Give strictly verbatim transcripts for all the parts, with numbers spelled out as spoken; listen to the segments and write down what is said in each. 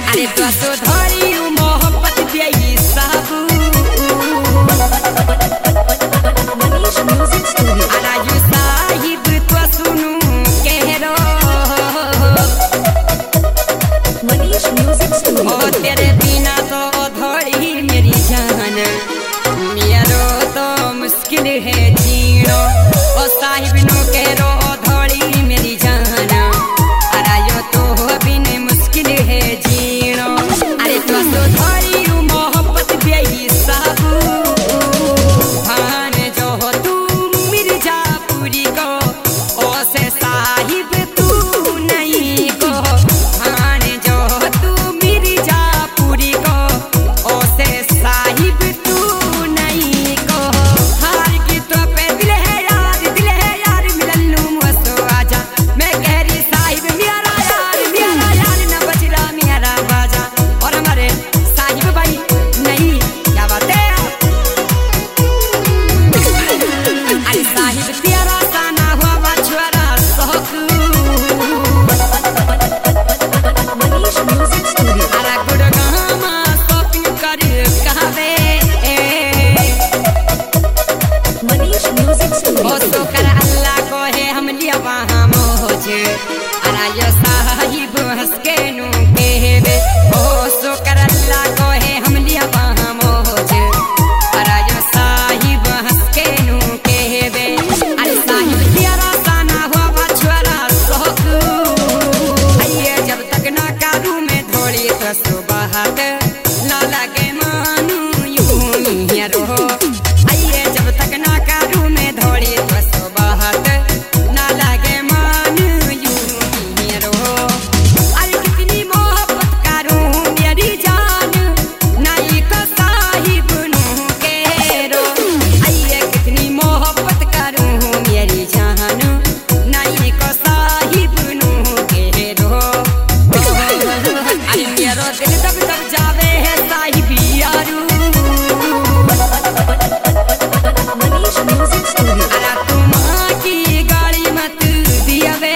अरे तो सो धरी मोहब्बत बेई साबू मनीष म्यूजिक स्टूडियो अराजू साहिब तो सुनू कहरो मनीष म्यूजिक स्टूडियो ओ तेरे बिना तो धड़ी मेरी जान मेरा तो मुश्किल है जीना ओ साहिब नो कहरो धड़ी मेरी जान अरायो तो बिन मुश्किल है जीना अरे तो सो धड़ी मोहब्बत बेई साबू भान जो तू मिर्जापुरी को ओ से साहिब तू नहीं को भान जो तू मिर्जापुरी को ओ से साहिब तू नहीं को हार की तो पे दिल है यार दिल है यार मिलन लूं मुझसे आजा मैं कह रही साहिब मेरा यार मेरा यार न बचरा मेरा बाजा और हमारे साहिब भाई नहीं क्या बात है अरे साहिब तेरा ताना हुआ बछड़ा सोख मनीष म्यूजिक स्टूडियो अरे गुड़गामा शॉपिंग कर कहवे मनीष म्यूजिक स्टूडियो ओ तो कर अल्लाह को है हम लिया वहां मोजे अरे ये साहिब हंस के नु कहवे ओ सो कर अल्लाह को है हम लिया वहां मोजे अरे ये साहिब हंस के नु कहवे अरे साहिब तेरा ताना हुआ बछड़ा सोख आइए जब तक ना कारू में थोड़ी तो सुबह ना लगे मानू यूं ही रहो आइए जब तक ना कारू में थोड़ी तो सुबह ना लगे मानू यूं ही रहो अरे कितनी मोहब्बत करूं मेरी जान नहीं को साहिब नू केरो आइए कितनी मोहब्बत करूं मेरी जान नहीं को साहिब नू केरो अरे मेरा दिल दब दब जावे है साहिब यारू मनीष म्यूजिक स्टूडियो अरे तुम की गाड़ी मत दियावे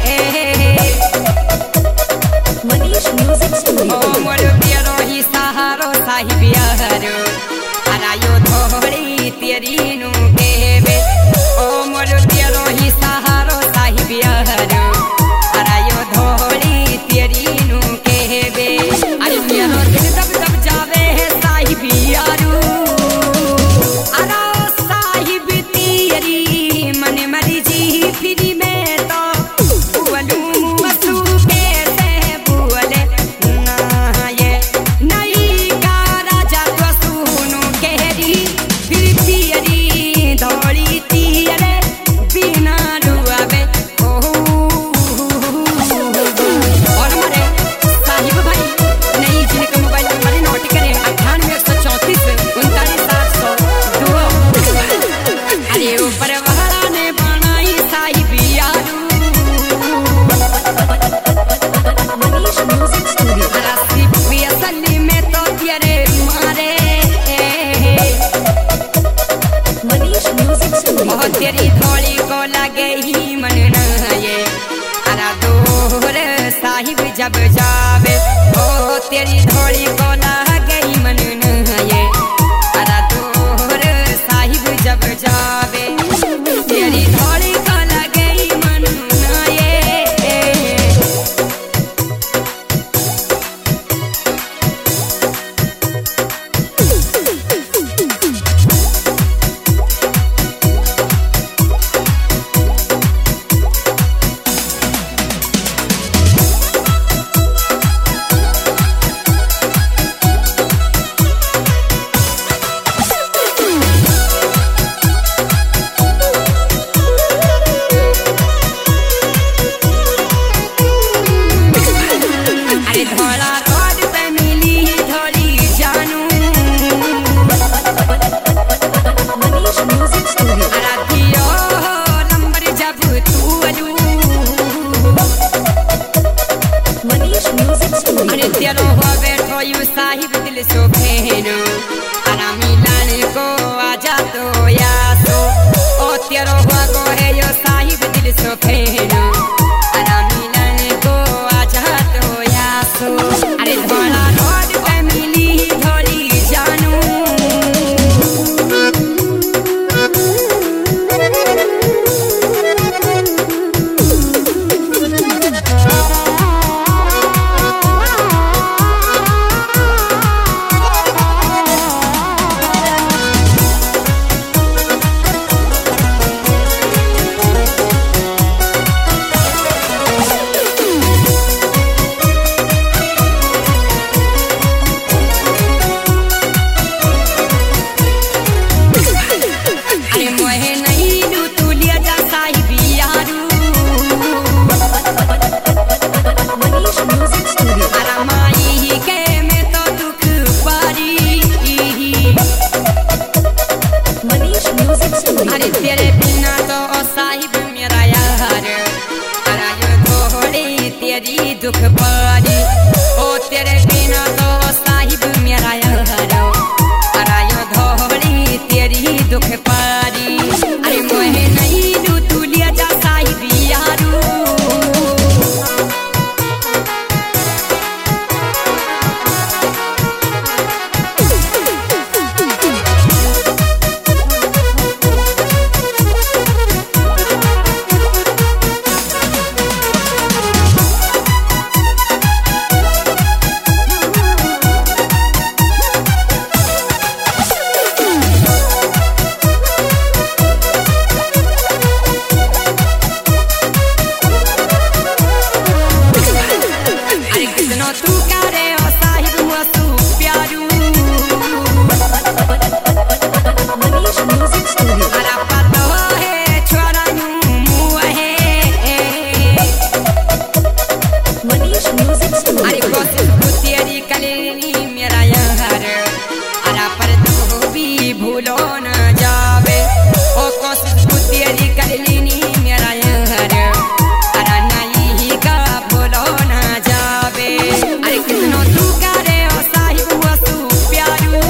मनीष म्यूजिक स्टूडियो ओ मोर प्यारो ही सहारो साहिब यारो अरे यो थोड़ी तेरी नु कहवे ओ मोर प्यारो ही सहारो साहिब यारो अरे यो थोड़ी तेरी नु कहवे अरे मेरा दिल दब दब जावे है साहिब यारू अरे ओ साहिब तेरी मन मर्जी फिर मैं तो बोलूं मसू कैसे बोले ना ये नहीं का राजा तो सुनो कहरी फिर तेरी धोड़ी तेरे बिना रुआवे ओ और हमारे साहिब भाई नहीं जिनका मोबाइल नंबर नोट करें अट्ठानवे एक सौ चौंतीस उनतालीस सात सौ दो अरे ऊपर वाला ने बनाई साहिब यारू मनीष म्यूजिक स्टूडियो अरे सिर्फ असली में तो तेरे मारे मनीष म्यूजिक स्टूडियो ओ तेरी थोड़ी को लगे ही मन न ये अरे दूर साहिब जब जावे ओ तेरी थोड़ी को लगे ही मन न ये अरे दूर साहिब जब जावे तेरी थोड़ी को लगे ही मन न ये अरे धोला रोड पे मिली थोड़ी जानू मनीष म्यूजिक स्टूडियो अरे दियो नंबर जब तू अलू मनीष म्यूजिक स्टूडियो अरे तेरो हो बैठो यू साहिब दिल सो फेनो अरे मिलन को आजा तो यासो ओ तेरो हो को है यो साहिब दिल सो फेनो अरे मिलन को आजा तो यासो अरे भारी ओ तेरे बिना तो साहिब मेरा यारो अरायो धोड़ी तेरी दुख पारी अरे मोहे नहीं दू तू लिया जा साहिब यारू तू करे ओ साहिब मसू प्यारू मनीष म्यूजिक स्टूडियो अरे पता है छोरा यूं मुँह है मनीष म्यूजिक स्टूडियो अरे कोशिश को तेरी कलेनी मेरा यार अरे पर तू भी भूलो न जावे ओ कोशिश को तेरी कलेनी मेरा यार अरे नहीं का भूलो न जावे अरे कितनो तू करे ओ साहिब वसु प्यारू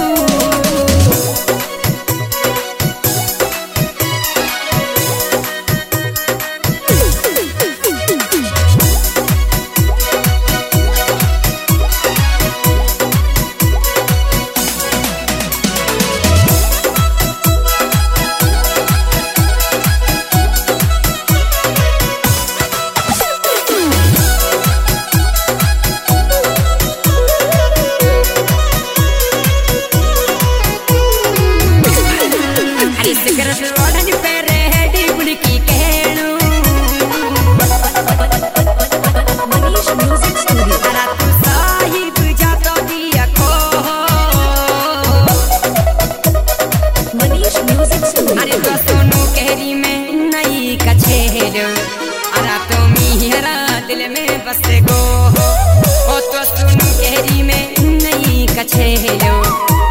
सिगरेट रोडन पे रेडी बुलकी कहणू मनीष म्यूजिक स्टूडियो अरे तू साहिब जा तो दिया खो मनीष म्यूजिक स्टूडियो अरे तो सोनू कहरी में नई कछेलो अरे तो मेरा दिल में बस गो ओ तो सोनू कहरी में नई कछेलो